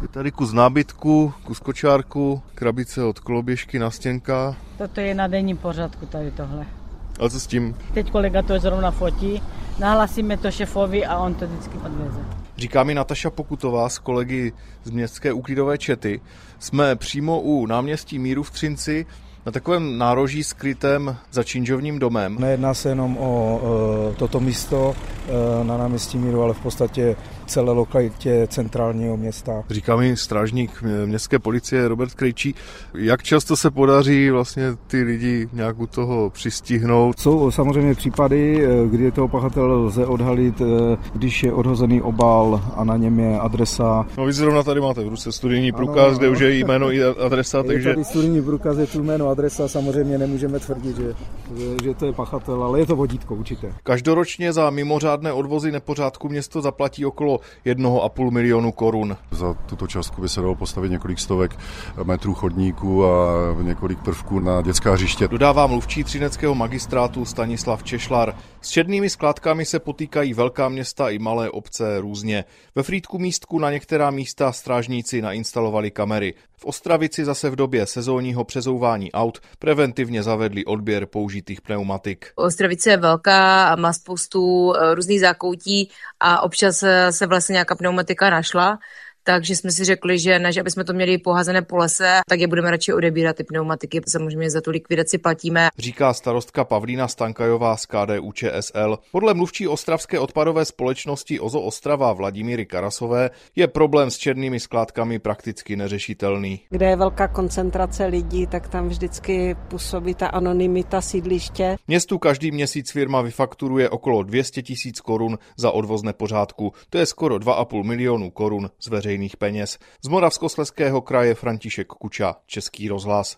Je tady kus nábytku, kus kočárku, krabice od koloběžky, nastěnka. Toto je na denním pořádku tady tohle. A co s tím? Teď kolega to zrovna fotí, nahlasíme to šefovi a on to vždycky odveze. Říká mi Nataša Pokutová z kolegy z městské úklidové čety. Jsme přímo u náměstí Míru v Třinci, na takovém nároží skrytém za činžovním domem. Nejedná se jenom o toto místo na náměstí Míru, ale v podstatě celé lokalitě centrálního města. Říká mi strážník městské policie Robert Krejčí, jak často se podaří vlastně ty lidi nějak u toho přistihnout? Jsou samozřejmě případy, kdy toho pachatele lze odhalit, když je odhozený obal a na něm je adresa. No vy zrovna tady máte v ruce studijní průkaz, kde už je jméno i adresa, takže... Je tady studijní průkaz, je tu jméno, adresa, samozřejmě nemůžeme tvrdit, že to je pachatel, ale je to vodítko určitě. Každoročně za mimořádné odvozy nepořádku město zaplatí okolo 1,5 milionu korun. Za tuto částku by se dalo postavit několik stovek metrů chodníků a několik prvků na dětská hřiště. Dodává mluvčí třineckého magistrátu Stanislav Češlar. S černými skládkami se potýkají velká města i malé obce různě. Ve Frýdku místku na některá místa strážníci nainstalovali kamery. V Ostravici zase v době sezónního přezouvání aut preventivně zavedli odběr použitých pneumatik. Ostravice je velká a má spoustu různých zákoutí a občas se vlastně nějaká pneumatika našla. Takže jsme si řekli, že než aby jsme to měli poházené po lese, tak je budeme radši odebírat ty pneumatiky. Samozřejmě za tu likvidaci platíme. Říká starostka Pavlína Stankajová z KDU-ČSL. Podle mluvčí ostravské odpadové společnosti OZO Ostrava Vladimíry Karasové je problém s černými skládkami prakticky neřešitelný. Kde je velká koncentrace lidí, tak tam vždycky působí ta anonymita sídliště. Městu každý měsíc firma vyfakturuje okolo 200 000 korun za odvoz nepořádku. To je skoro 2,5 milionu korun z veřejných peněz. Z Moravskoslezského kraje František Kuča, Český rozhlas.